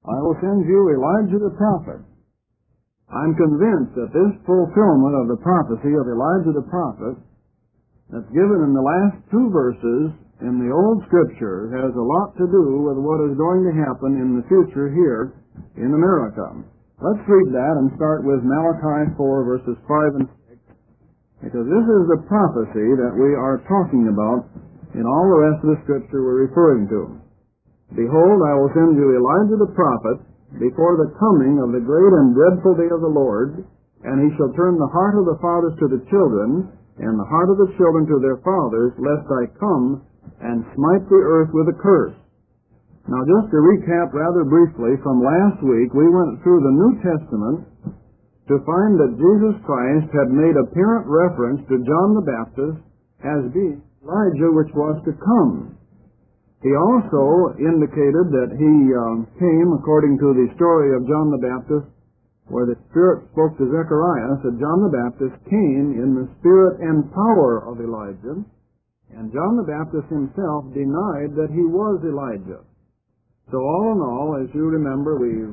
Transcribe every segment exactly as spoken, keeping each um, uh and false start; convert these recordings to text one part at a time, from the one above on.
I will send you Elijah the prophet. I'm convinced that this fulfillment of the prophecy of Elijah the prophet that's given in the last two verses in the Old Scripture has a lot to do with what is going to happen in the future here in America. Let's read that and start with Malachi four, verses five and six, because this is the prophecy that we are talking about in all the rest of the Scripture we're referring to. Behold, I will send you Elijah the prophet before the coming of the great and dreadful day of the Lord, and he shall turn the heart of the fathers to the children, and the heart of the children to their fathers, lest I come and smite the earth with a curse. Now, just to recap rather briefly, from last week we went through the New Testament to find that Jesus Christ had made apparent reference to John the Baptist as being Elijah which was to come. He also indicated that he uh, came, according to the story of John the Baptist, where the Spirit spoke to Zechariah, that John the Baptist came in the spirit and power of Elijah, and John the Baptist himself denied that he was Elijah. So all in all, as you remember, we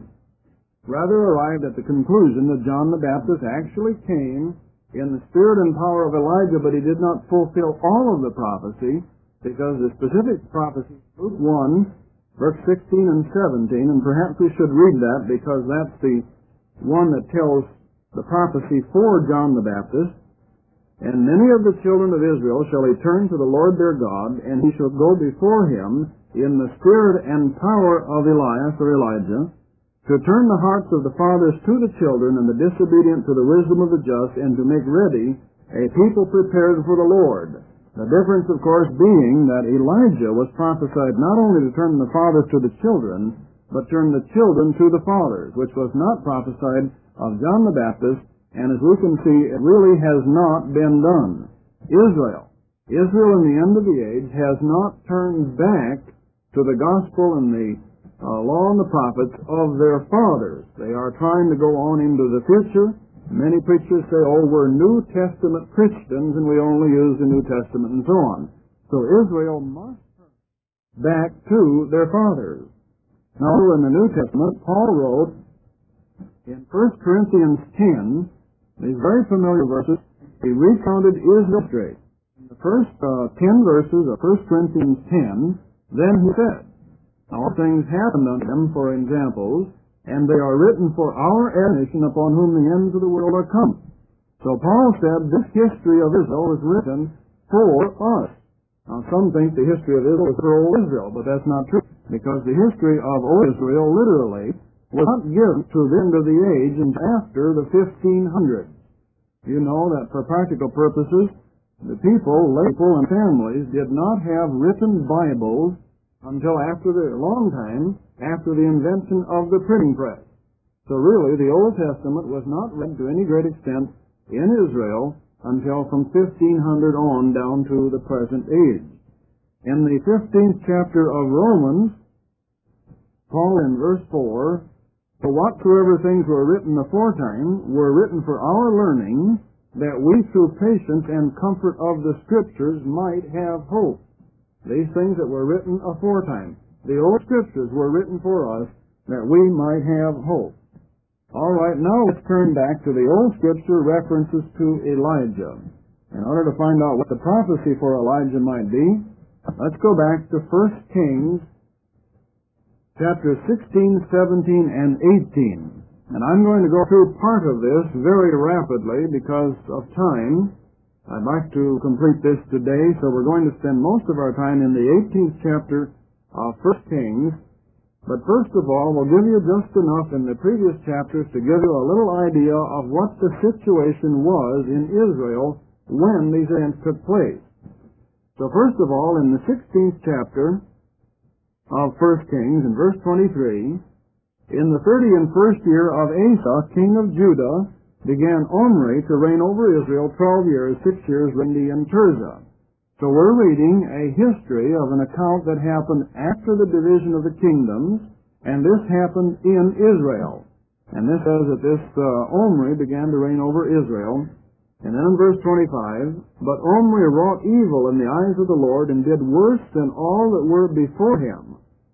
rather arrived at the conclusion that John the Baptist actually came in the spirit and power of Elijah, but he did not fulfill all of the prophecy, because the specific prophecy, Luke one, verse sixteen and seventeen, and perhaps we should read that because that's the one that tells the prophecy for John the Baptist. And many of the children of Israel shall return to the Lord their God, and he shall go before him in the spirit and power of Elias or Elijah, to turn the hearts of the fathers to the children, and the disobedient to the wisdom of the just, and to make ready a people prepared for the Lord. The difference, of course, being that Elijah was prophesied not only to turn the fathers to the children, but turn the children to the fathers, which was not prophesied of John the Baptist, and as we can see, it really has not been done. Israel, Israel in the end of the age has not turned back to the gospel and the uh, law and the prophets of their fathers. They are trying to go on into the future. Many preachers say, oh, we're New Testament Christians and we only use the New Testament and so on. So Israel must turn back to their fathers. Now, in the New Testament, Paul wrote in First Corinthians ten, these very familiar verses, he recounted Israel's history. In the first uh, ten verses of First Corinthians ten, then he said, all things happened unto them for examples, and they are written for our admonition, upon whom the ends of the world are come. So Paul said this history of Israel was written for us. Now some think the history of Israel is for old Israel, but that's not true, because the history of old Israel literally was not given to the end of the age until after the fifteen hundreds. You know that for practical purposes, the people, lay people and families, did not have written Bibles until after the long time after the invention of the printing press. So really, the Old Testament was not read to any great extent in Israel until from fifteen hundred on down to the present age. In the fifteenth chapter of Romans, Paul in verse four, for whatsoever things were written aforetime were written for our learning, that we through patience and comfort of the Scriptures might have hope. These things that were written aforetime, the old Scriptures were written for us that we might have hope. All right, now let's turn back to the old Scripture references to Elijah. In order to find out what the prophecy for Elijah might be, let's go back to First Kings chapter sixteen, seventeen, and eighteen. And I'm going to go through part of this very rapidly because of time. I'd like to complete this today, so we're going to spend most of our time in the eighteenth chapter of First Kings. But first of all, we'll give you just enough in the previous chapters to give you a little idea of what the situation was in Israel when these events took place. So first of all, in the sixteenth chapter of First Kings, in verse twenty-three, in the thirty and first year of Asa, king of Judah, began Omri to reign over Israel twelve years, six years reigned he in Tirzah. So we're reading a history of an account that happened after the division of the kingdoms, and this happened in Israel. And this says that this uh, Omri began to reign over Israel. And then in verse twenty-five, but Omri wrought evil in the eyes of the Lord, and did worse than all that were before him.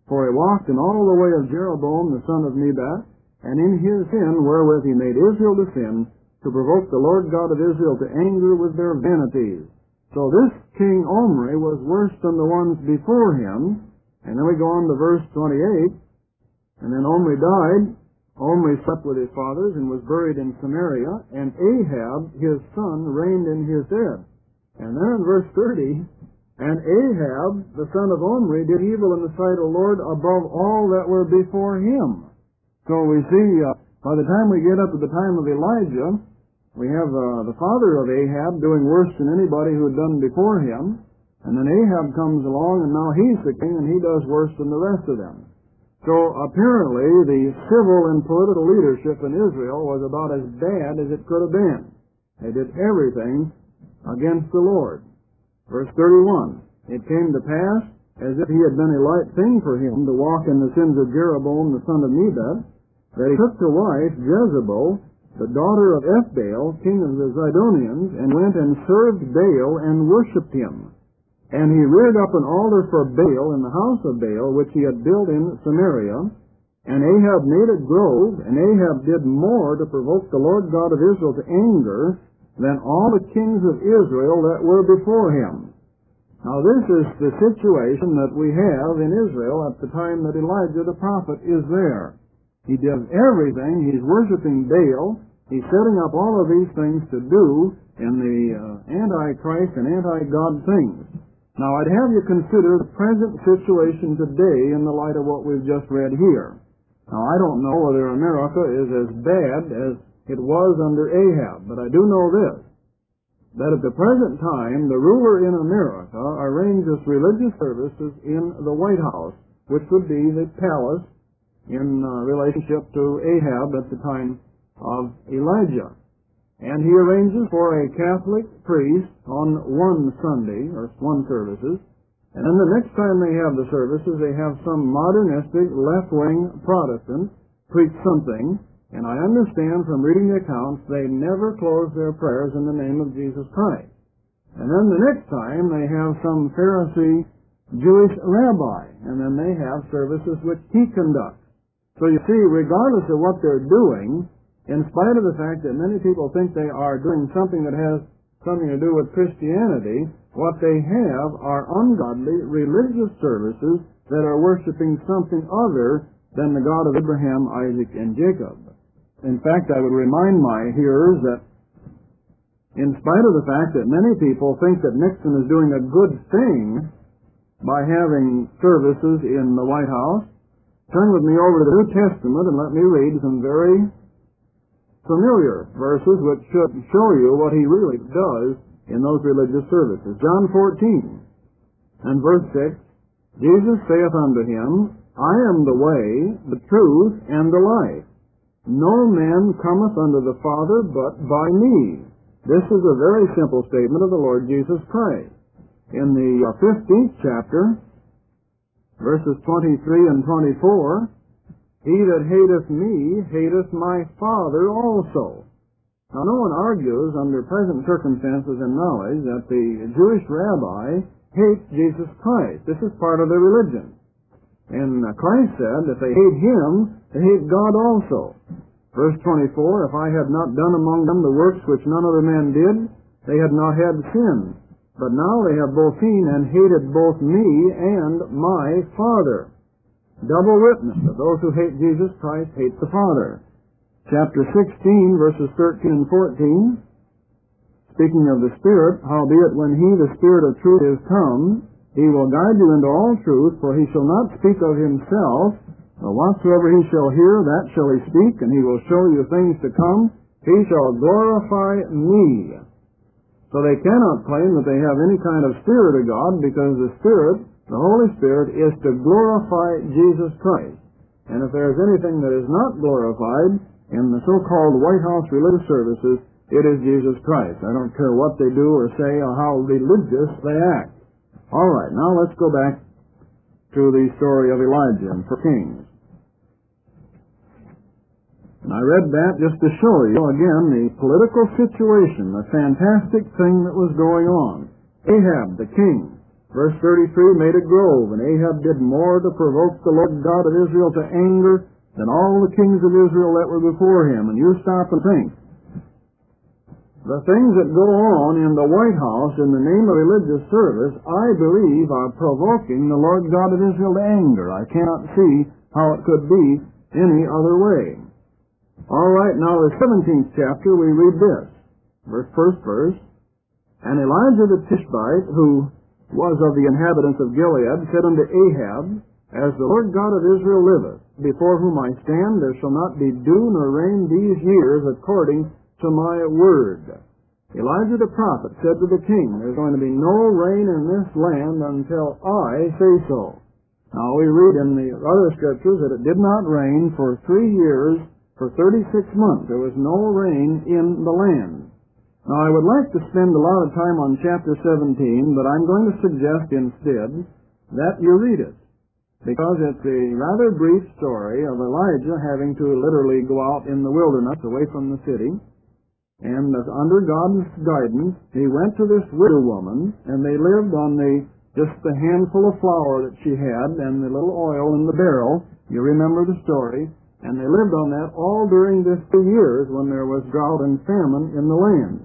For he walked in all the way of Jeroboam the son of Nebat, and in his sin wherewith he made Israel to sin, to provoke the Lord God of Israel to anger with their vanities. So this King Omri was worse than the ones before him. And then we go on to verse twenty-eight. And then Omri died. Omri slept with his fathers and was buried in Samaria, and Ahab his son reigned in his stead. And then in verse thirty, and Ahab the son of Omri did evil in the sight of the Lord above all that were before him. So we see, uh, by the time we get up to the time of Elijah, we have uh, the father of Ahab doing worse than anybody who had done before him, and then Ahab comes along, and now he's the king, and he does worse than the rest of them. So apparently the civil and political leadership in Israel was about as bad as it could have been. They did everything against the Lord. Verse thirty-one, it came to pass, as if he had been a light thing for him to walk in the sins of Jeroboam the son of Nebat, that he took to wife Jezebel, the daughter of Ethbaal, king of the Zidonians, and went and served Baal and worshipped him. And he reared up an altar for Baal in the house of Baal, which he had built in Samaria. And Ahab made it grow, and Ahab did more to provoke the Lord God of Israel to anger than all the kings of Israel that were before him. Now this is the situation that we have in Israel at the time that Elijah the prophet is there. He does everything. He's worshiping Baal. He's setting up all of these things to do in the uh, Antichrist and anti-God things. Now I'd have you consider the present situation today in the light of what we've just read here. Now I don't know whether America is as bad as it was under Ahab, but I do know this, that at the present time, the ruler in America arranges religious services in the White House, which would be the palace in uh, relationship to Ahab at the time of Elijah. And he arranges for a Catholic priest on one Sunday, or one services, and then the next time they have the services, they have some modernistic, left-wing Protestant preach something. And I understand from reading the accounts, they never close their prayers in the name of Jesus Christ. And then the next time, they have some Pharisee Jewish rabbi, and then they have services which he conducts. So you see, regardless of what they're doing, in spite of the fact that many people think they are doing something that has something to do with Christianity, what they have are ungodly religious services that are worshiping something other than the God of Abraham, Isaac, and Jacob. In fact, I would remind my hearers that in spite of the fact that many people think that Nixon is doing a good thing by having services in the White House, turn with me over to the New Testament and let me read some very familiar verses which should show you what he really does in those religious services. John fourteen and verse six, Jesus saith unto him, I am the way, the truth, and the life. No man cometh unto the Father but by me. This is a very simple statement of the Lord Jesus Christ. In the fifteenth chapter, verses twenty-three and twenty-four, he that hateth me hateth my Father also. Now no one argues under present circumstances and knowledge that the Jewish rabbi hates Jesus Christ. This is part of their religion. And Christ said, if they hate him, they hate God also. Verse twenty-four, if I had not done among them the works which none other man did, they had not had sin. But now they have both seen and hated both me and my Father. Double witness that those who hate Jesus Christ hate the Father. Chapter sixteen, verses thirteen and fourteen, speaking of the Spirit, howbeit when he, the Spirit of truth, is come, he will guide you into all truth, for he shall not speak of himself, but whatsoever he shall hear, that shall he speak, and he will show you things to come. He shall glorify me. So they cannot claim that they have any kind of Spirit of God, because the Spirit, the Holy Spirit, is to glorify Jesus Christ. And if there is anything that is not glorified in the so-called White House religious services, it is Jesus Christ. I don't care what they do or say or how religious they act. All right, now let's go back to the story of Elijah in First Kings. And I read that just to show you, again, the political situation, the fantastic thing that was going on. Ahab, the king, Verse thirty-three, made a grove, and Ahab did more to provoke the Lord God of Israel to anger than all the kings of Israel that were before him. And you stop and think. The things that go on in the White House in the name of religious service, I believe, are provoking the Lord God of Israel to anger. I cannot see how it could be any other way. All right, now the seventeenth chapter, we read this. Verse, first verse. And Elijah the Tishbite, who was of the inhabitants of Gilead, said unto Ahab, As the Lord God of Israel liveth, before whom I stand, there shall not be dew nor rain these years according to my word. Elijah the prophet said to the king, There's going to be no rain in this land until I say so. Now we read in the other scriptures that it did not rain for three years, for thirty-six months. There was no rain in the land. Now, I would like to spend a lot of time on chapter seventeen, but I'm going to suggest instead that you read it, because it's a rather brief story of Elijah having to literally go out in the wilderness away from the city, and under God's guidance, he went to this widow woman, and they lived on the just the handful of flour that she had and the little oil in the barrel. You remember the story. And they lived on that all during this two years when there was drought and famine in the land.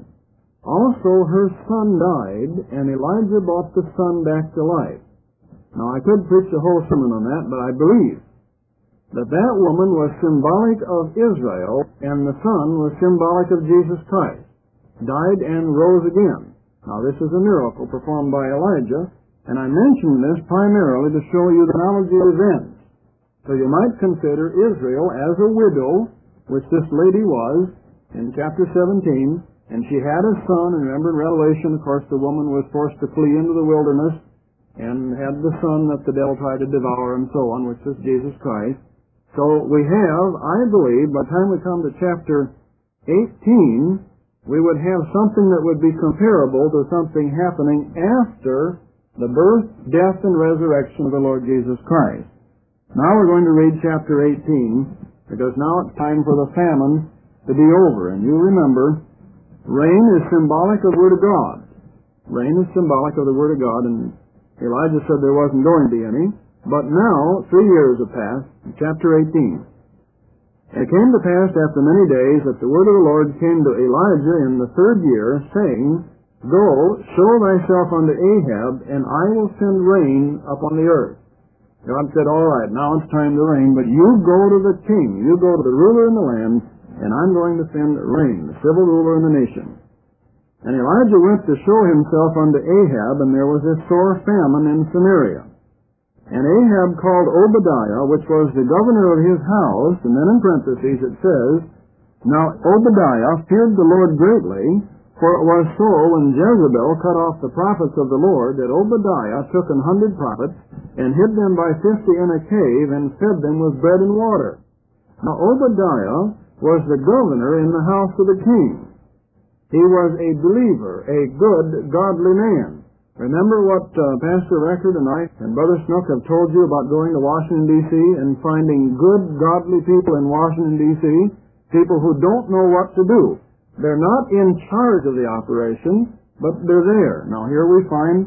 Also, her son died, and Elijah brought the son back to life. Now, I could preach a whole sermon on that, but I believe that that woman was symbolic of Israel, and the son was symbolic of Jesus Christ. Died and rose again. Now, this is a miracle performed by Elijah, and I mention this primarily to show you the analogy of events. So you might consider Israel as a widow, which this lady was in chapter seventeen, and she had a son, and remember in Revelation, of course, the woman was forced to flee into the wilderness and had the son that the devil tried to devour and so on, which is Jesus Christ. So we have, I believe, by the time we come to chapter eighteen, we would have something that would be comparable to something happening after the birth, death, and resurrection of the Lord Jesus Christ. Now we're going to read chapter eighteen, because now it's time for the famine to be over. And you remember, rain is symbolic of the Word of God. Rain is symbolic of the Word of God, and Elijah said there wasn't going to be any. But now, three years have passed, chapter eighteen. And it came to pass after many days that the word of the Lord came to Elijah in the third year, saying, Go, show thyself unto Ahab, and I will send rain upon the earth. God said, all right, now it's time to rain, but you go to the king, you go to the ruler in the land, and I'm going to send rain, the civil ruler in the nation. And Elijah went to show himself unto Ahab, and there was a sore famine in Samaria. And Ahab called Obadiah, which was the governor of his house, and then in parentheses it says, Now Obadiah feared the Lord greatly, for it was so when Jezebel cut off the prophets of the Lord that Obadiah took an hundred prophets and hid them by fifty in a cave and fed them with bread and water. Now Obadiah was the governor in the house of the king. He was a believer, a good, godly man. Remember what uh, Pastor Record and I and Brother Snook have told you about going to Washington, D C and finding good, godly people in Washington, D C, people who don't know what to do. They're not in charge of the operation, but they're there. Now here we find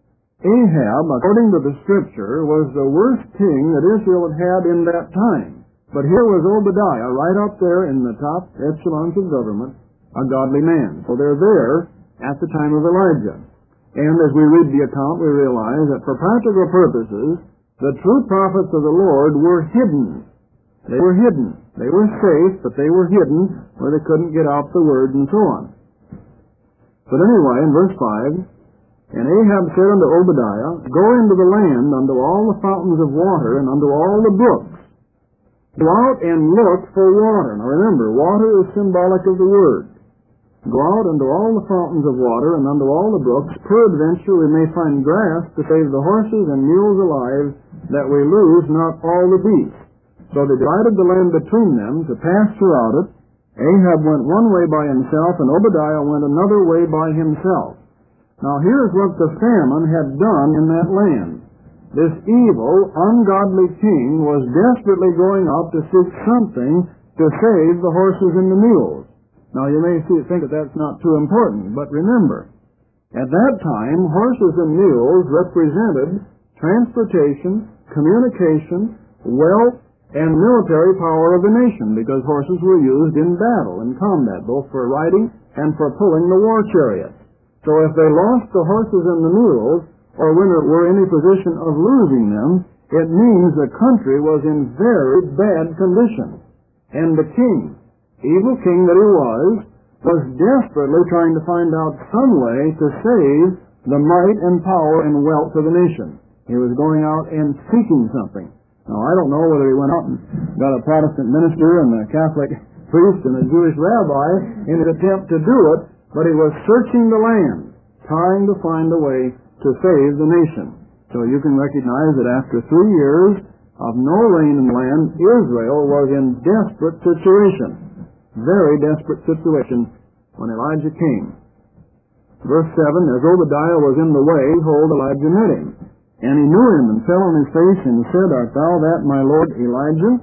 Ahab, according to the Scripture, was the worst king that Israel had had in that time. But here was Obadiah, right up there in the top echelons of government, a godly man. So they're there at the time of Elijah. And as we read the account, we realize that for practical purposes, the true prophets of the Lord were hidden. They were hidden. They were safe, but they were hidden where they couldn't get out the word and so on. But anyway, in verse five, And Ahab said unto Obadiah, Go into the land unto all the fountains of water and unto all the brooks. Go out and look for water. Now remember, water is symbolic of the word. Go out unto all the fountains of water and unto all the brooks. Peradventure we may find grass to save the horses and mules alive, that we lose not all the beasts. So they divided the land between them to pass throughout it. Ahab went one way by himself, and Obadiah went another way by himself. Now here's what the famine had done in that land. This evil, ungodly king was desperately going out to seek something to save the horses and the mules. Now you may see, think that that's not too important, but remember, At that time, horses and mules represented transportation, communication, wealth, and military power of the nation, because horses were used in battle and combat, both for riding and for pulling the war chariots. So if they lost the horses and the mules, or when they were in a position of losing them, it means the country was in very bad condition. And the king, evil king that he was, was desperately trying to find out some way to save the might and power and wealth of the nation. He was going out and seeking something. Now, I don't know whether he went out and got a Protestant minister and a Catholic priest and a Jewish rabbi in an attempt to do it, but he was searching the land, trying to find a way to save the nation. So you can recognize that after three years of no rain in the land, Israel was in desperate situation. Very desperate situation when Elijah came. Verse seven, as Obadiah was in the way, behold, Elijah met him. And he knew him and fell on his face and said, Art thou that, my Lord Elijah?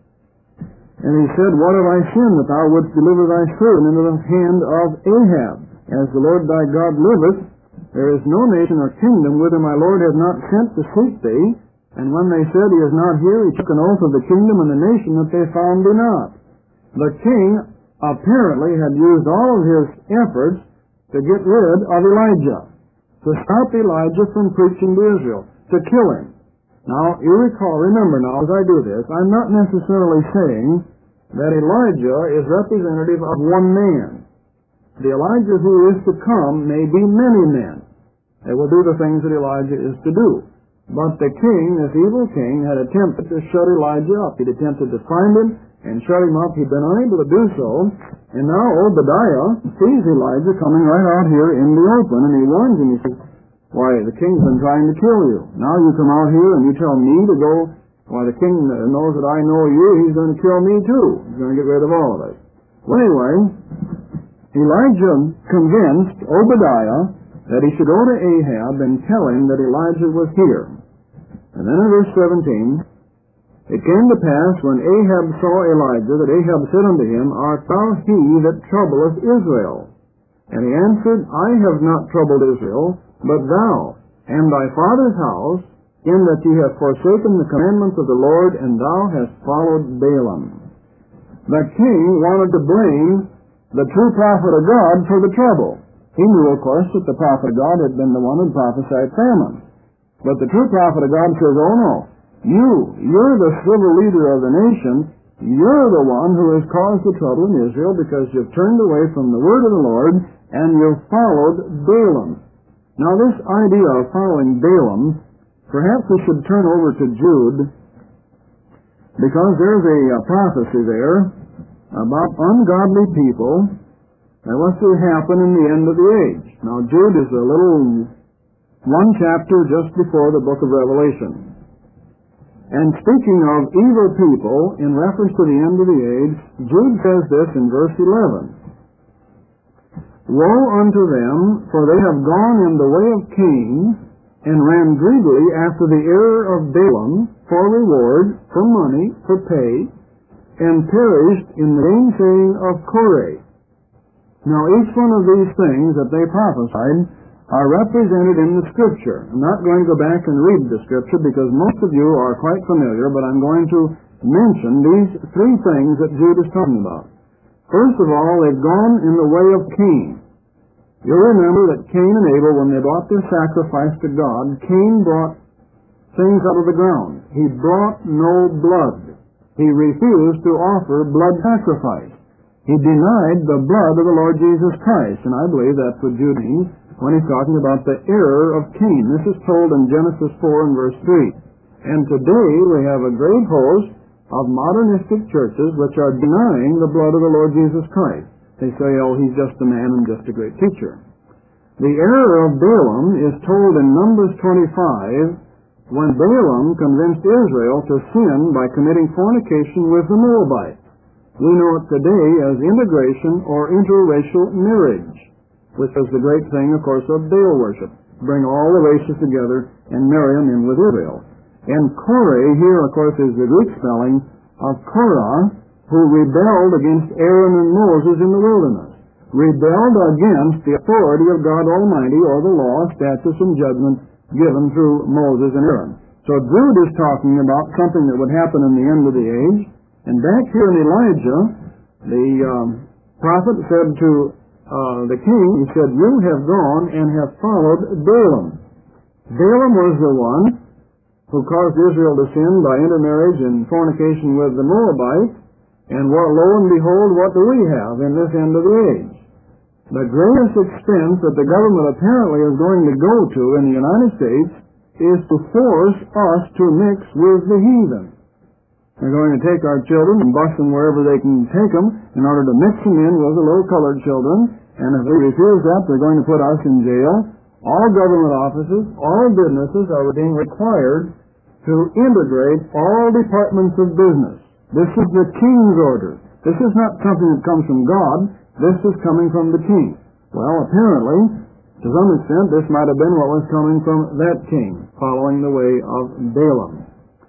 And he said, What have I sinned, that thou wouldst deliver thy servant into the hand of Ahab? As the Lord thy God liveth, there is no nation or kingdom whither my Lord hath not sent to seek thee. And when they said, He is not here, he took an oath of the kingdom and the nation that they found thee not. The king apparently had used all of his efforts to get rid of Elijah, to stop Elijah from preaching to Israel, to kill him. Now, you recall, remember now, as I do this, I'm not necessarily saying that Elijah is representative of one man. The Elijah who is to come may be many men. They will do the things that Elijah is to do. But the king, this evil king, had attempted to shut Elijah up. He'd attempted to find him and shut him up. He'd been unable to do so. And now Obadiah sees Elijah coming right out here in the open, and he warns him. He says, Why, the king's been trying to kill you. Now you come out here and you tell me to go. Why, the king knows that I know you. He's going to kill me too. He's going to get rid of all of us. Well, anyway, Elijah convinced Obadiah that he should go to Ahab and tell him that Elijah was here. And then in verse seventeen, it came to pass, when Ahab saw Elijah, that Ahab said unto him, Art thou he that troubleth Israel? And he answered, I have not troubled Israel, but thou, and thy father's house, in that ye have forsaken the commandments of the Lord, and thou hast followed Balaam. The king wanted to blame the true prophet of God for the trouble. He knew, of course, that the prophet of God had been the one who prophesied famine. But the true prophet of God says, oh no, you, you're the civil leader of the nation. You're the one who has caused the trouble in Israel because you've turned away from the word of the Lord and you've followed Balaam. Now this idea of following Balaam, perhaps we should turn over to Jude, because there's a, a prophecy there about ungodly people and what's to happen in the end of the age. Now Jude is a little one chapter just before the book of Revelation. And speaking of evil people in reference to the end of the age, Jude says this in verse eleven. Woe unto them, for they have gone in the way of Cain, and ran greedily after the error of Balaam, for reward, for money, for pay, and perished in the gainsaying of Korah. Now each one of these things that they prophesied are represented in the Scripture. I'm not going to go back and read the Scripture because most of you are quite familiar, but I'm going to mention these three things that Jude is talking about. First of all, they've gone in the way of Cain. You'll remember that Cain and Abel, when they brought their sacrifice to God, Cain brought things out of the ground. He brought no blood. He refused to offer blood sacrifice. He denied the blood of the Lord Jesus Christ, and I believe that's what Jude means when he's talking about the error of Cain. This is told in Genesis four and verse three. And today we have a great host of modernistic churches which are denying the blood of the Lord Jesus Christ. They say, oh, he's just a man and just a great teacher. The error of Balaam is told in Numbers twenty-five, when Balaam convinced Israel to sin by committing fornication with the Moabites. We know it today as integration or interracial marriage, which is the great thing, of course, of Baal worship. Bring all the races together and marry them in with Israel. And Korah, here, of course, is the Greek spelling of Korah, who rebelled against Aaron and Moses in the wilderness. rebelled against the authority of God Almighty, or the law, statutes, and judgments given through Moses and Aaron. So Jude is talking about something that would happen in the end of the age. And back here in Elijah, the um, prophet said to uh, the king, he said, "You have gone and have followed Balaam." Balaam was the one who caused Israel to sin by intermarriage and fornication with the Moabites. And what, lo and behold, what do we have in this end of the age? The greatest extent that the government apparently is going to go to in the United States is to force us to mix with the heathen. They're going to take our children and bus them wherever they can take them in order to mix them in with the low-colored children, and if they refuse that, they're going to put us in jail. All government offices, all businesses are being required to integrate all departments of business. This is the king's order. This is not something that comes from God. This is coming from the king. Well, apparently, to some extent, this might have been what was coming from that king, following the way of Balaam.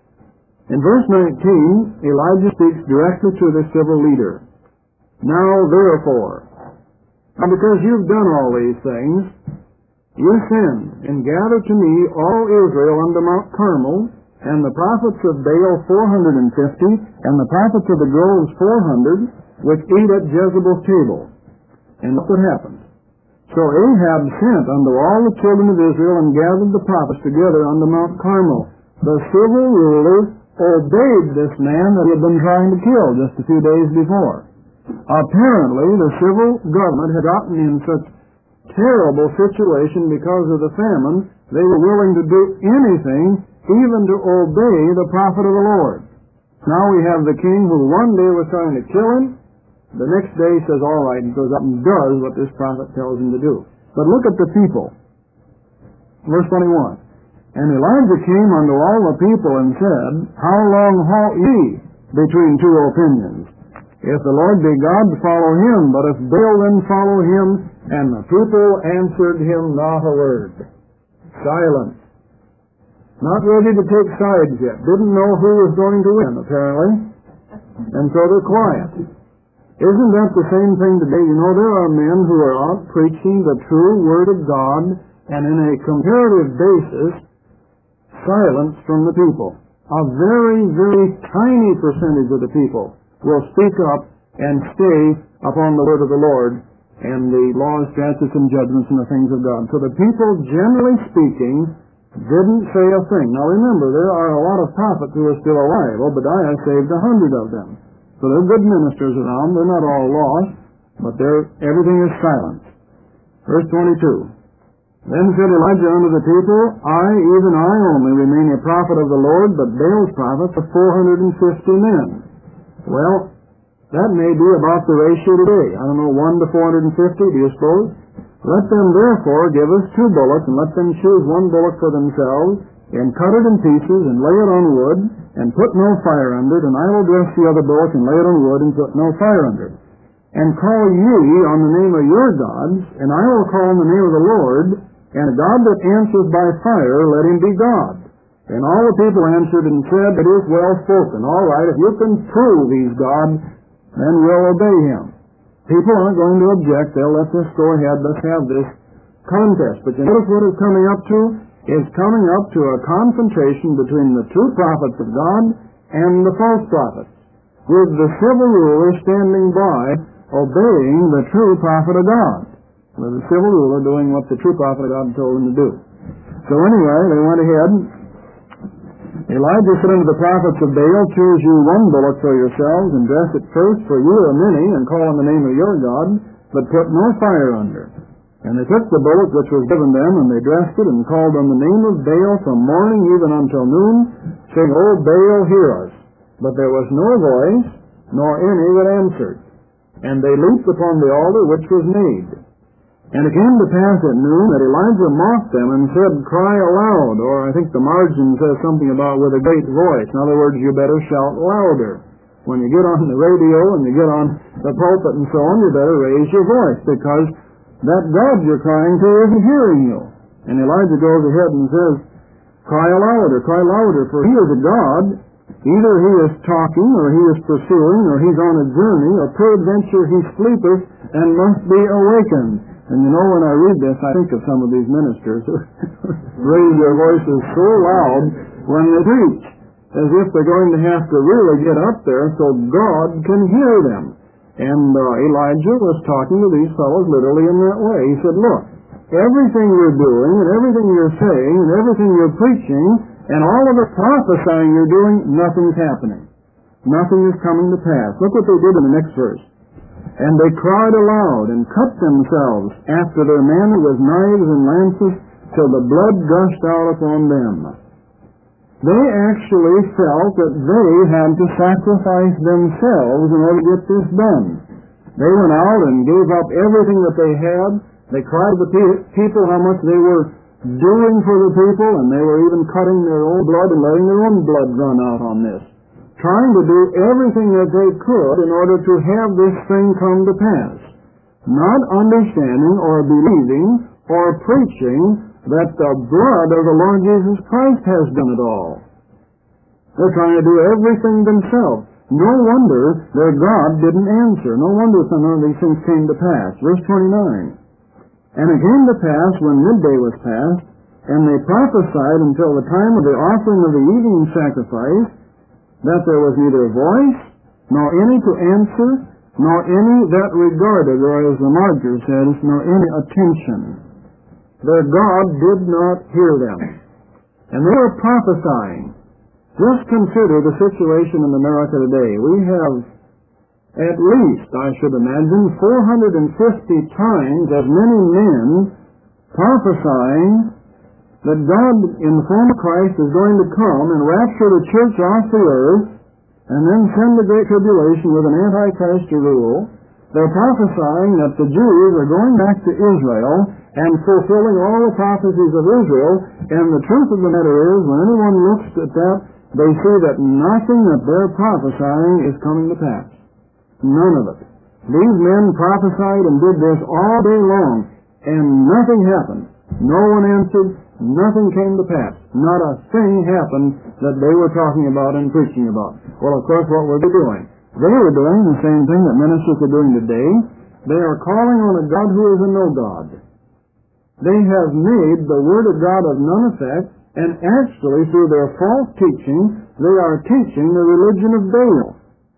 In verse nineteen, Elijah speaks directly to the civil leader. "Now, therefore, and because you've done all these things, you send and gather to me all Israel unto Mount Carmel, and the prophets of Baal four hundred and fifty, and the prophets of the groves four hundred, which eat at Jezebel's table." And look what happens. So Ahab sent unto all the children of Israel and gathered the prophets together unto Mount Carmel. The civil ruler obeyed this man that he had been trying to kill just a few days before. Apparently, the civil government had gotten in such terrible situation because of the famine, they were willing to do anything, even to obey the prophet of the Lord. Now we have the king who one day was trying to kill him. The next day he says, all right, and goes up and does what this prophet tells him to do. But look at the people. Verse twenty-one. "And Elijah came unto all the people and said, How long halt ye between two opinions? If the Lord be God, follow him, but if Baal, then follow him. And the people answered him not a word." Silence. Not ready to take sides yet. Didn't know who was going to win, apparently. And so they're quiet. Isn't that the same thing today? You know, there are men who are out preaching the true Word of God, and in a comparative basis, silence from the people. A very, very tiny percentage of the people will speak up and stay upon the Word of the Lord and the laws, statutes, and judgments and the things of God. So the people, generally speaking, didn't say a thing. Now remember, there are a lot of prophets who are still alive. Obadiah saved a hundred of them. So there are good ministers around. They're not all lost, but they're, everything is silent. Verse twenty-two. "Then said Elijah unto the people, I, even I only, remain a prophet of the Lord, but Baal's prophets are four hundred and fifty men." Well, that may be about the ratio today. I don't know, one to four hundred and fifty, do you suppose? "Let them therefore give us two bullocks, and let them choose one bullock for themselves, and cut it in pieces, and lay it on wood, and put no fire under it, and I will dress the other bullock, and lay it on wood, and put no fire under it. And call ye on the name of your gods, and I will call on the name of the Lord, and a God that answers by fire, let him be God. And all the people answered and said, It is well spoken. All right, if you can prove he's God, then we'll obey him." People aren't going to object. They'll let this go ahead. Let's have this contest. But you notice what it's coming up to? It's coming up to a confrontation between the true prophets of God and the false prophets, with the civil ruler standing by, obeying the true prophet of God, with the civil ruler doing what the true prophet of God told him to do. So anyway, they went ahead. Elijah said unto the prophets of Baal, Choose you one bullock for yourselves, and dress it first, for you are many, and call on the name of your God, but put no fire under. And they took the bullock which was given them, and they dressed it, and called on the name of Baal from morning even until noon, saying, O Baal, hear us. But there was no voice, nor any that answered. And they leaped upon the altar which was made. And it came to pass at noon that Elijah mocked them and said, Cry aloud, or I think the margin says something about with a great voice. In other words, you better shout louder. When you get on the radio and you get on the pulpit and so on, you better raise your voice, because that God you're crying to isn't hearing you. And Elijah goes ahead and says, Cry louder, cry louder, for he is a God, Either he is talking, or he is pursuing, or he's on a journey, or peradventure he sleepeth and must be awakened. And you know, when I read this, I think of some of these ministers who raise their voices so loud when they preach, as if they're going to have to really get up there so God can hear them. And uh, Elijah was talking to these fellows literally in that way. He said, look, everything you're doing, and everything you're saying, and everything you're preaching, and all of the prophesying you're doing, nothing's happening. Nothing is coming to pass. Look what they did in the next verse. And they cried aloud and cut themselves after their manner with knives and lances till the blood gushed out upon them. They actually felt that they had to sacrifice themselves in order to get this done. They went out and gave up everything that they had. They cried to the pe- people how much they were doing for the people, and they were even cutting their own blood and letting their own blood run out on this, trying to do everything that they could in order to have this thing come to pass, not understanding or believing or preaching that the blood of the Lord Jesus Christ has done it all. They're trying to do everything themselves. No wonder their God didn't answer. No wonder some of these things came to pass. Verse twenty-nine. And it came to pass when midday was past, and they prophesied until the time of the offering of the evening sacrifice, that there was neither voice, nor any to answer, nor any that regarded, or as the martyr says, nor any attention. Their God did not hear them. And they were prophesying. Just consider the situation in America today. We have at least, I should imagine, four hundred fifty times as many men prophesying that God in the form of Christ is going to come and rapture the church off the earth and then send the Great Tribulation with an Antichrist to rule. They're prophesying that the Jews are going back to Israel and fulfilling all the prophecies of Israel, and the truth of the matter is, when anyone looks at that, they see that nothing that they're prophesying is coming to pass. None of it. These men prophesied and did this all day long, and nothing happened. No one answered. Nothing came to pass. Not a thing happened that they were talking about and preaching about. Well, of course, what were they doing? They were doing the same thing that ministers are doing today. They are calling on a God who is a no God. They have made the Word of God of none effect, and actually, through their false teaching, they are teaching the religion of Baal.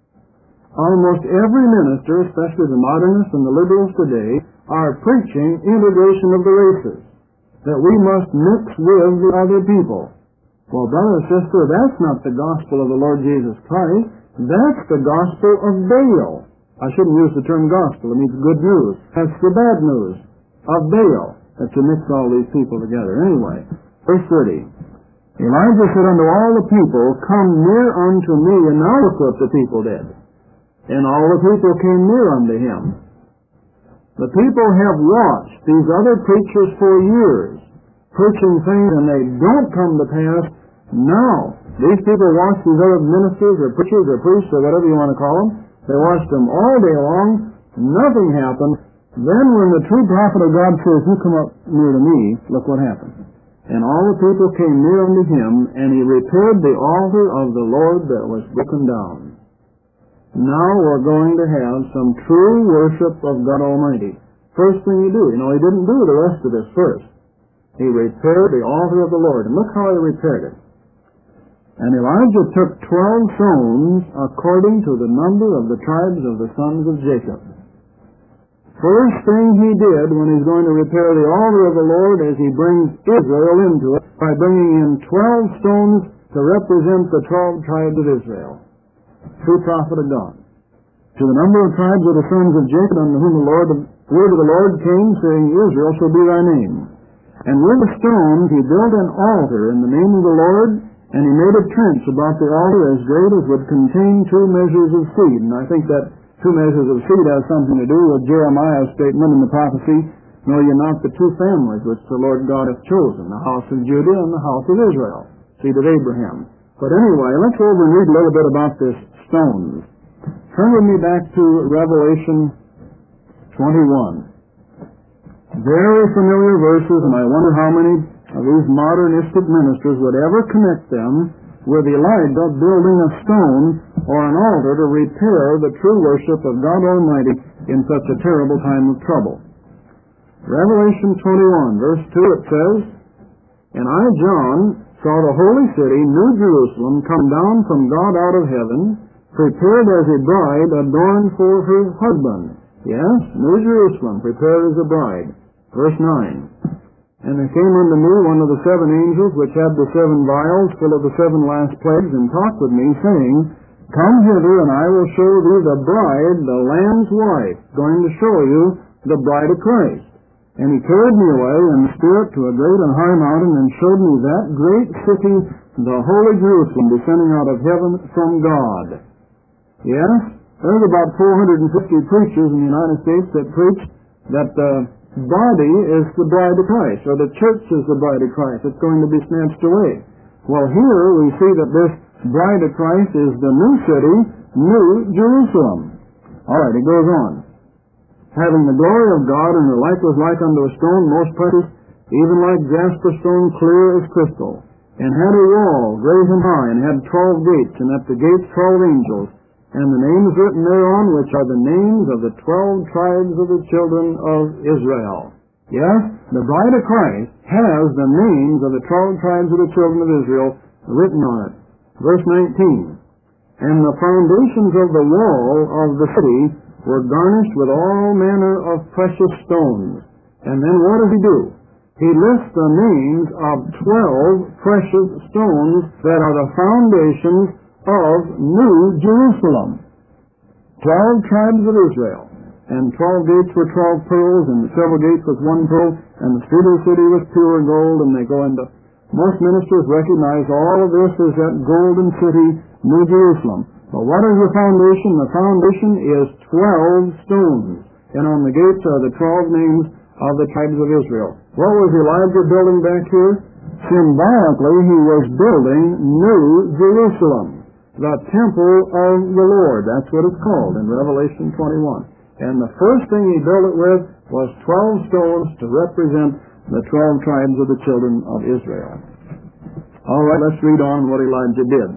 Almost every minister, especially the modernists and the liberals today, are preaching integration of the races, that we must mix with the other people. Well, brother and sister, that's not the gospel of the Lord Jesus Christ. That's the gospel of Baal. I shouldn't use the term gospel. It means good news. That's the bad news of Baal, that you mix all these people together. Anyway, verse thirty. Elijah said unto all the people, come near unto me. And now look what the people did. And all the people came near unto him. The people have watched these other preachers for years, preaching things, and they don't come to pass. Now, these people watch these other ministers or preachers or priests or whatever you want to call them. They watched them all day long. Nothing happened. Then when the true prophet of God says, you come up near to me, look what happened. And all the people came near unto him, and he repaired the altar of the Lord that was broken down. Now we're going to have some true worship of God Almighty. First thing you do, you know, he didn't do the rest of this first. He repaired the altar of the Lord. And look how he repaired it. And Elijah took twelve stones according to the number of the tribes of the sons of Jacob. First thing he did when he's going to repair the altar of the Lord is he brings Israel into it by bringing in twelve stones to represent the twelve tribes of Israel. True prophet of God. To the number of tribes of the sons of Jacob, unto whom the Lord, the word of the Lord came, saying, Israel shall be thy name. And with the stones he built an altar in the name of the Lord, and he made a trench about the altar as great as would contain two measures of seed. And I think that two measures of seed has something to do with Jeremiah's statement in the prophecy, know ye not the two families which the Lord God hath chosen, the house of Judah and the house of Israel, seed of Abraham. But anyway, let's go over and read a little bit about this stones. Turn with me back to Revelation twenty-one. Very familiar verses, and I wonder how many of these modernistic ministers would ever connect them with Elijah building a stone or an altar to repair the true worship of God Almighty in such a terrible time of trouble. Revelation twenty-one, verse two, it says, "And I, John, saw the holy city, New Jerusalem, come down from God out of heaven, prepared as a bride adorned for her husband." Yes, New Jerusalem, prepared as a bride. Verse nine, "And there came unto me one of the seven angels which had the seven vials full of the seven last plagues, and talked with me, saying, Come hither, and I will show thee the bride, the Lamb's wife," going to show you the bride of Christ. "And he carried me away in the Spirit to a great and high mountain, and showed me that great city, the holy Jerusalem, descending out of heaven from God." Yes, there's about four hundred fifty preachers in the United States that preach that the body is the bride of Christ, or the church is the bride of Christ. It's going to be snatched away. Well, here we see that this bride of Christ is the new city, New Jerusalem. All right, it goes on. "Having the glory of God, and her like was like unto a stone most precious, even like jasper stone, clear as crystal, and had a wall great and high, and had twelve gates, and at the gates twelve angels, and the names written thereon, which are the names of the twelve tribes of the children of Israel." Yes, the bride of Christ has the names of the twelve tribes of the children of Israel written on it. Verse nineteen, "And the foundations of the wall of the city were garnished with all manner of precious stones." And then what does he do? He lists the names of twelve precious stones that are the foundations of New Jerusalem. Twelve tribes of Israel. And twelve gates were twelve pearls, and the several gates was one pearl, and the street of the city was pure gold. And they go into, most ministers recognize all of this as that golden city, New Jerusalem. But what is the foundation? The foundation is twelve stones. And on the gates are the twelve names of the tribes of Israel. What was Elijah building back here? Symbolically, he was building New Jerusalem, the temple of the Lord. That's what it's called in Revelation twenty-one. And the first thing he built it with was twelve stones to represent the twelve tribes of the children of Israel. All right, let's read on what Elijah did.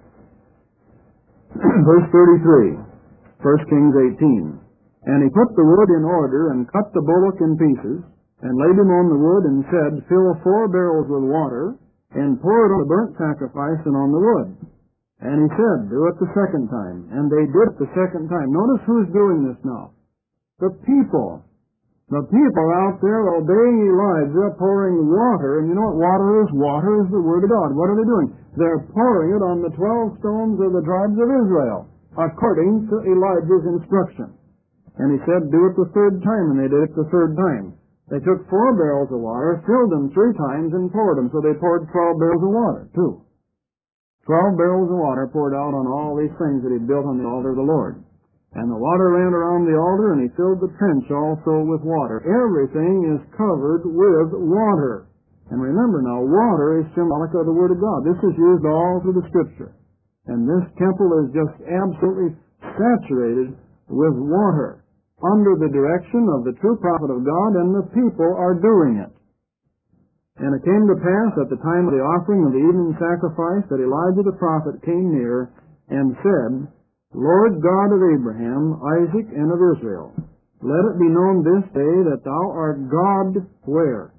Verse thirty-three, First Kings eighteen. "And he put the wood in order, and cut the bullock in pieces, and laid him on the wood, and said, Fill four barrels with water, and pour it on the burnt sacrifice and on the wood. And he said, Do it the second time. And they did it the second time." Notice who's doing this now. The people. The people out there obeying Elijah, pouring water. And you know what water is? Water is the Word of God. What are they doing? They're pouring it on the twelve stones of the tribes of Israel, according to Elijah's instruction. And he said, Do it the third time. And they did it the third time. They took four barrels of water, filled them three times, and poured them. So they poured twelve barrels of water, too. Twelve barrels of water poured out on all these things that he built on the altar of the Lord. And the water ran around the altar, and he filled the trench also with water. Everything is covered with water. And remember now, water is symbolic of the Word of God. This is used all through the Scripture. And this temple is just absolutely saturated with water, under the direction of the true prophet of God, and the people are doing it. "And it came to pass at the time of the offering of the evening sacrifice that Elijah the prophet came near and said, Lord God of Abraham, Isaac, and of Israel, let it be known this day that thou art God where?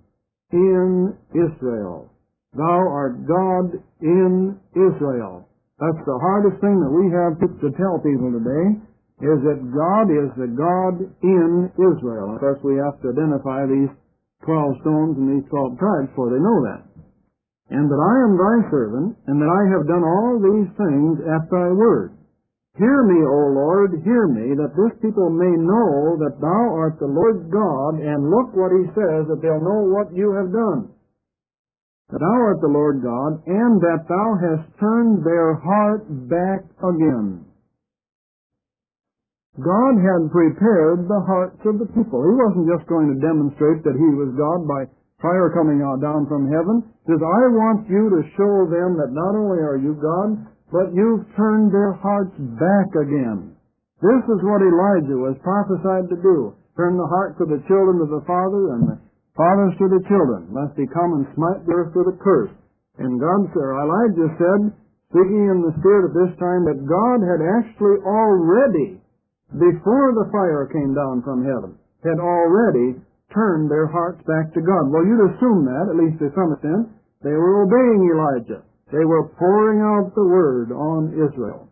In Israel. Thou art God in Israel." That's the hardest thing that we have to tell people today, is that God is the God in Israel. Of course, we have to identify these twelve stones and these twelve tribes, for they know that. "And that I am thy servant, and that I have done all these things at thy word. Hear me, O Lord, hear me, that this people may know that thou art the Lord God," and look what he says, that they'll know what you have done. "That thou art the Lord God, and that thou hast turned their heart back again." God had prepared the hearts of the people. He wasn't just going to demonstrate that he was God by fire coming out down from heaven. He says, I want you to show them that not only are you God, but you've turned their hearts back again. This is what Elijah was prophesied to do. Turn the hearts of the children to the father, and the fathers to the children, lest he come and smite the earth with a curse. And God, sir, Elijah said, speaking in the Spirit at this time, that God had actually already, before the fire came down from heaven, had already turned their hearts back to God. Well, you'd assume that, at least to some extent. They were obeying Elijah. They were pouring out the word on Israel.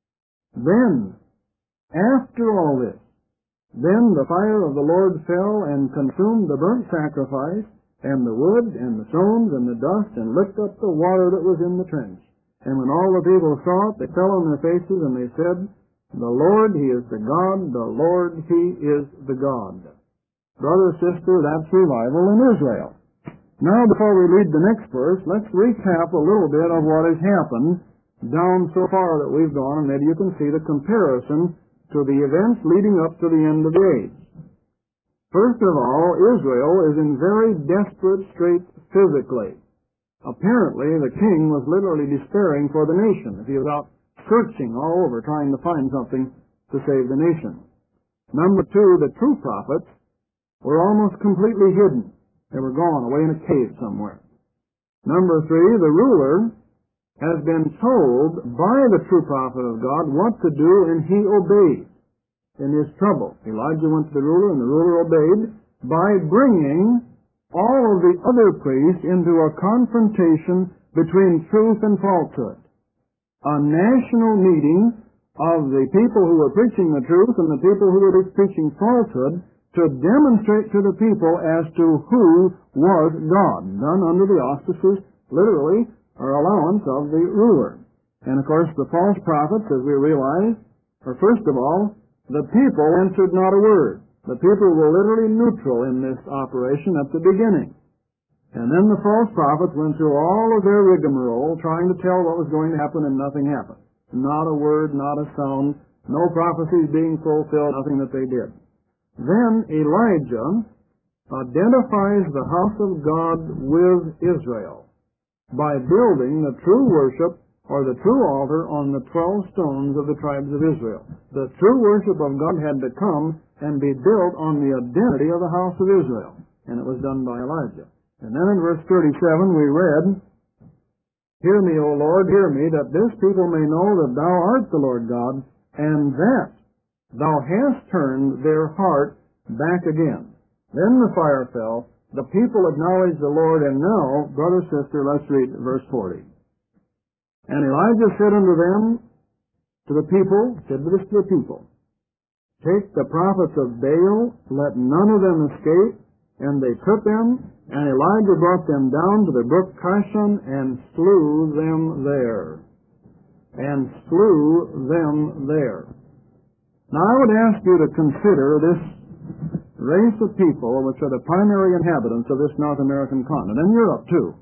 Then, after all this, then the fire of the Lord fell and consumed the burnt sacrifice, and the wood, and the stones, and the dust, and licked up the water that was in the trench. And when all the people saw it, they fell on their faces, and they said, "The Lord, He is the God, the Lord, He is the God." Brother, sister, that's revival in Israel. Now, before we read the next verse, let's recap a little bit of what has happened down so far that we've gone, and maybe you can see the comparison to the events leading up to the end of the age. First of all, Israel is in very desperate straits physically. Apparently, the king was literally despairing for the nation. He was out searching all over, trying to find something to save the nation. Number two, the true prophets were almost completely hidden. They were gone away in a cave somewhere. Number three, the ruler has been told by the true prophet of God what to do, and he obeyed in his trouble. Elijah went to the ruler, and the ruler obeyed by bringing all of the other priests into a confrontation between truth and falsehood. A national meeting of the people who were preaching the truth and the people who were preaching falsehood to demonstrate to the people as to who was God, done under the auspices, literally, or allowance of the ruler. And of course, the false prophets, as we realize, are first of all, the people answered not a word. The people were literally neutral in this operation at the beginning. And then the false prophets went through all of their rigmarole trying to tell what was going to happen, and nothing happened. Not a word, not a sound, no prophecies being fulfilled, nothing that they did. Then Elijah identifies the house of God with Israel by building the true worship or the true altar on the twelve stones of the tribes of Israel. The true worship of God had to come and be built on the identity of the house of Israel, and it was done by Elijah. And then in verse thirty-seven we read, "Hear me, O Lord, hear me, that this people may know that thou art the Lord God, and that thou hast turned their heart back again." Then the fire fell, the people acknowledged the Lord, and now, brother, sister, let's read verse forty. "And Elijah said unto them," to the people, said this to the people, "Take the prophets of Baal, let none of them escape." And they took them, and Elijah brought them down to the brook Kishon, and slew them there. And slew them there. Now I would ask you to consider this race of people, which are the primary inhabitants of this North American continent, and Europe too.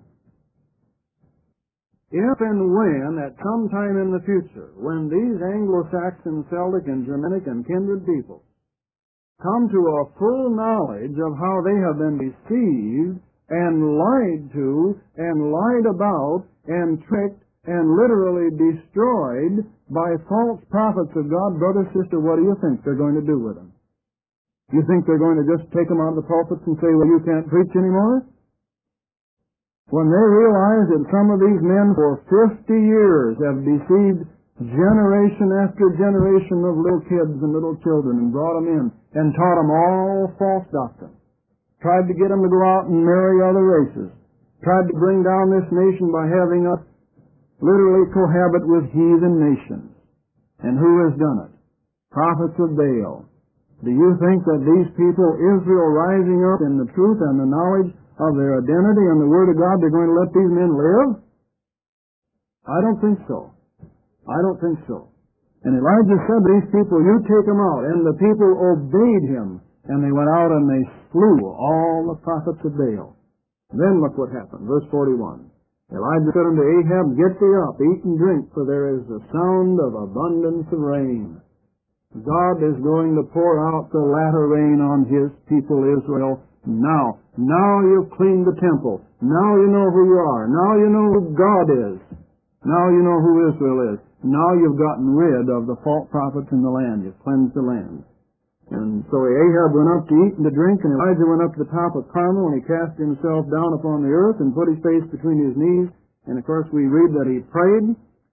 If and when, at some time in the future, when these Anglo-Saxon, Celtic, and Germanic, and kindred people come to a full knowledge of how they have been deceived and lied to and lied about and tricked and literally destroyed by false prophets of God, brother, sister, what do you think they're going to do with them? You think they're going to just take them out of the pulpits and say, well, you can't preach anymore? When they realize that some of these men for fifty years have deceived generation after generation of little kids and little children and brought them in and taught them all false doctrine, tried to get them to go out and marry other races, tried to bring down this nation by having us literally cohabit with heathen nations. And who has done it? Prophets of Baal. Do you think that these people, Israel rising up in the truth and the knowledge of their identity and the Word of God, they're going to let these men live? I don't think so. I don't think so. And Elijah said to these people, you take them out. And the people obeyed him. And they went out and they slew all the prophets of Baal. Then look what happened. Verse forty-one. Elijah said unto Ahab, get thee up, eat and drink, for there is the sound of abundance of rain. God is going to pour out the latter rain on his people Israel now. Now you've cleaned the temple. Now you know who you are. Now you know who God is. Now you know who Israel is. Now you've gotten rid of the false prophets in the land. You've cleansed the land. And so Ahab went up to eat and to drink, and Elijah went up to the top of Carmel, and he cast himself down upon the earth and put his face between his knees. And of course we read that he prayed,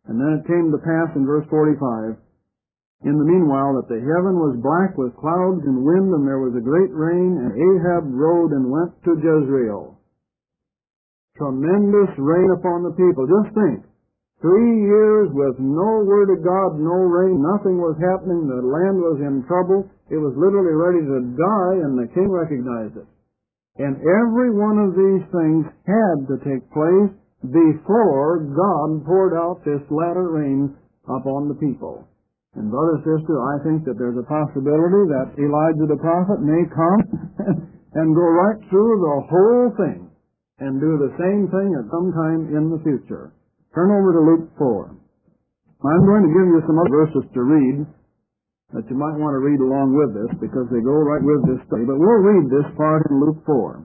And then it came to pass in verse forty-five, in the meanwhile that the heaven was black with clouds and wind, and there was a great rain, and Ahab rode and went to Jezreel. Tremendous rain upon the people. Just think, three years with no word of God, no rain, nothing was happening, the land was in trouble, it was literally ready to die, and the king recognized it. And every one of these things had to take place before God poured out this latter rain upon the people. And brother, sister, I think that there's a possibility that Elijah the prophet may come and go right through the whole thing and do the same thing at some time in the future. Turn over to Luke four. I'm going to give you some other verses to read that you might want to read along with this because they go right with this study. But we'll read this part in Luke four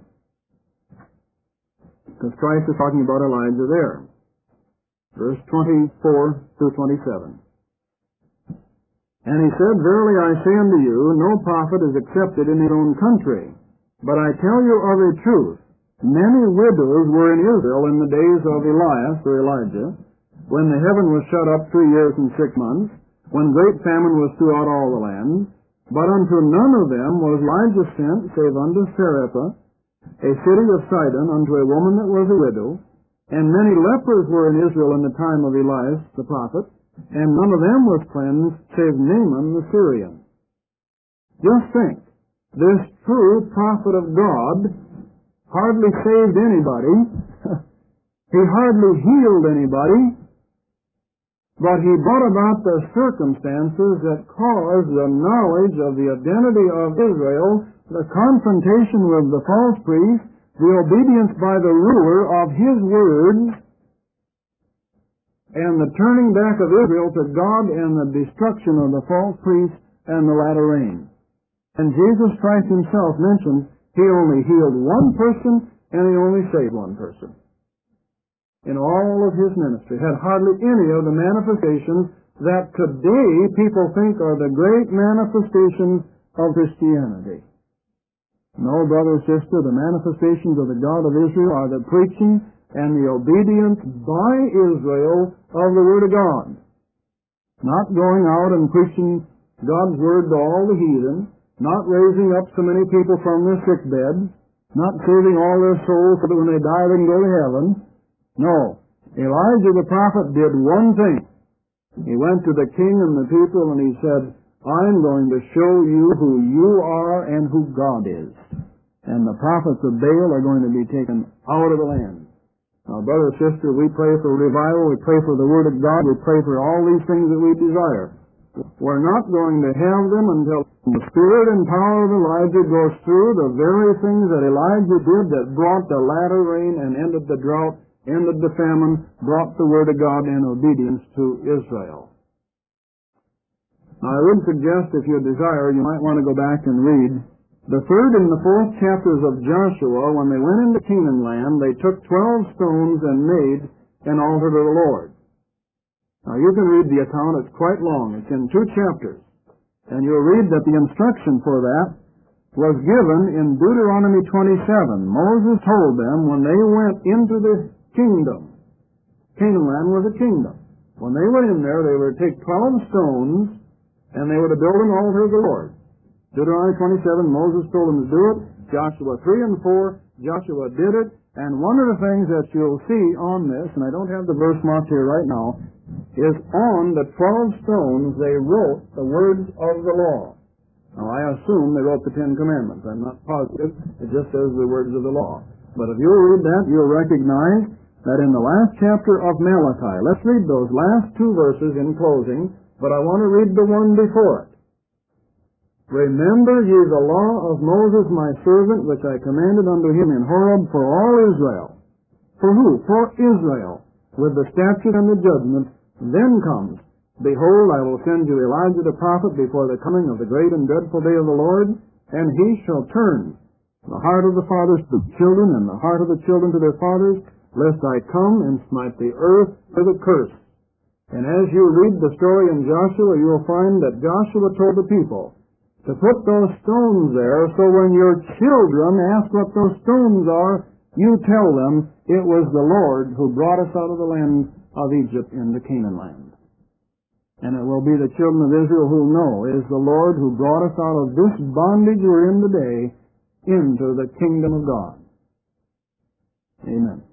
because Christ is talking about Elijah there. Verse twenty-four through twenty-seven. And he said, Verily I say unto you, no prophet is accepted in his own country. But I tell you of a truth, many widows were in Israel in the days of Elias, or Elijah, when the heaven was shut up three years and six months, when great famine was throughout all the land. But unto none of them was Elijah sent, save unto Sarepta, a city of Sidon, unto a woman that was a widow. And many lepers were in Israel in the time of Elias the prophet, and none of them was cleansed, save Naaman the Syrian. Just think, this true prophet of God hardly saved anybody. He hardly healed anybody. But he brought about the circumstances that caused the knowledge of the identity of Israel, the confrontation with the false priest, the obedience by the ruler of his words, and the turning back of Israel to God and the destruction of the false priest and the latter rain. And Jesus Christ himself mentioned he only healed one person and he only saved one person. In all of his ministry, had hardly any of the manifestations that today people think are the great manifestations of Christianity. No, brother, sister, the manifestations of the God of Israel are the preaching and the obedience by Israel of the Word of God. Not going out and preaching God's Word to all the heathen, not raising up so many people from their sick beds, not saving all their souls so that when they die they can go to heaven. No. Elijah the prophet did one thing. He went to the king and the people and he said, I'm going to show you who you are and who God is. And the prophets of Baal are going to be taken out of the land. Now, brother, sister, we pray for revival, we pray for the Word of God, we pray for all these things that we desire. We're not going to have them until the Spirit and power of Elijah goes through the very things that Elijah did that brought the latter rain and ended the drought, ended the famine, brought the Word of God in obedience to Israel. Now, I would suggest, if you desire, you might want to go back and read the third and the fourth chapters of Joshua. When they went into Canaan land, they took twelve stones and made an altar to the Lord. Now, you can read the account. It's quite long. It's in two chapters. And you'll read that the instruction for that was given in Deuteronomy twenty-seven. Moses told them when they went into the kingdom, Canaan land was a kingdom. When they went in there, they were to take twelve stones and they were to build an altar to the Lord. Deuteronomy twenty-seven, Moses told them to do it. Joshua three and four, Joshua did it. And one of the things that you'll see on this, and I don't have the verse marked here right now, is on the twelve stones they wrote the words of the law. Now, I assume they wrote the Ten Commandments. I'm not positive. It just says the words of the law. But if you'll read that, you'll recognize that in the last chapter of Malachi, let's read those last two verses in closing, but I want to read the one before it. Remember ye the law of Moses my servant, which I commanded unto him in Horeb for all Israel. For who? For Israel, with the statute and the judgment. Then comes, behold, I will send you Elijah the prophet before the coming of the great and dreadful day of the Lord, and he shall turn the heart of the fathers to the children, and the heart of the children to their fathers, lest I come and smite the earth with a curse. And as you read the story in Joshua, you will find that Joshua told the people to put those stones there, so when your children ask what those stones are, you tell them it was the Lord who brought us out of the land of Egypt into Canaan land. And it will be the children of Israel who know it is the Lord who brought us out of this bondage we're in today into the kingdom of God. Amen.